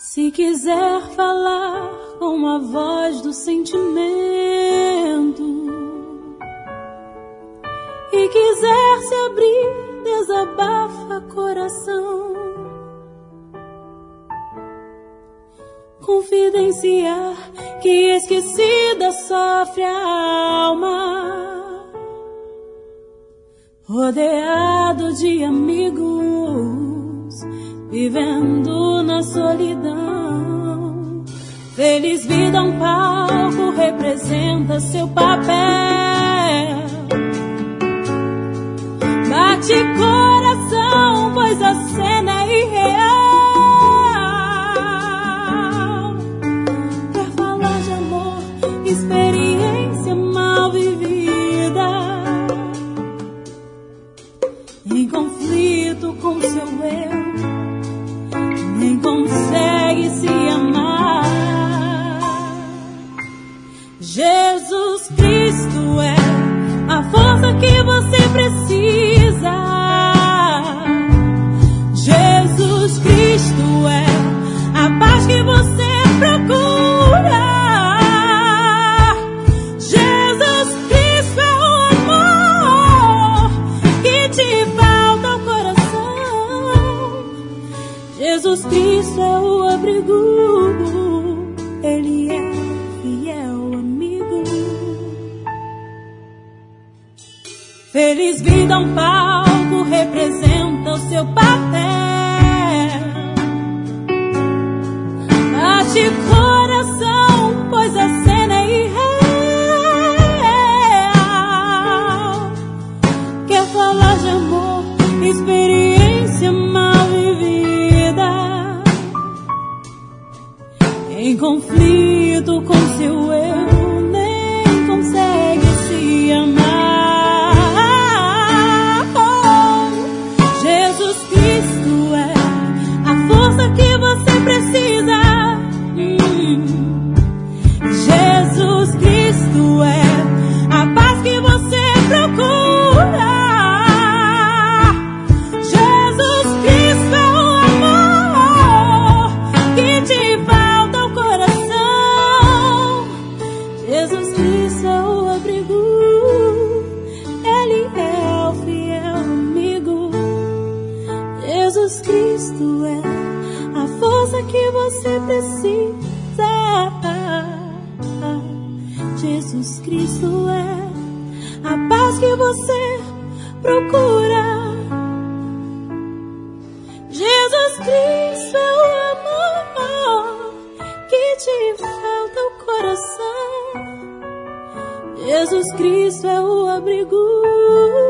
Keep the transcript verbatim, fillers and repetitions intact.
Se quiser falar com a voz do sentimento e quiser se abrir, desabafa coração. Confidenciar que esquecida sofre a alma, rodeado de amigos, vivendo na solidão. Feliz vida, um palco representa seu papel. Bate coração, pois a cena é irreal. Quer falar de amor, experiência mal vivida, em conflito com seu eu, nem consegue se amar. Jesus Cristo é a força que você precisa. Jesus Cristo é a paz que você procura. Jesus Cristo é o amor que te falta ao coração. Jesus Cristo é o abrigo, Ele é fiel amigo. Feliz vida, um palco representa o seu papel. Bate coração, pois a cena é irreal. Quer falar de amor, experiência mal vivida, em conflito com seu eu, nem consegue se amar. Jesus Cristo é a força que você precisa. Hum. Jesus Cristo é a paz que você procura. Jesus Cristo é o amor que te falta ao coração. Jesus Cristo é o abrigo, Ele é o fiel amigo. Jesus Cristo é a força que você precisa. Jesus Cristo é a paz que você procura. Jesus Cristo é o amor que te falta ao coração. Jesus Cristo é o abrigo.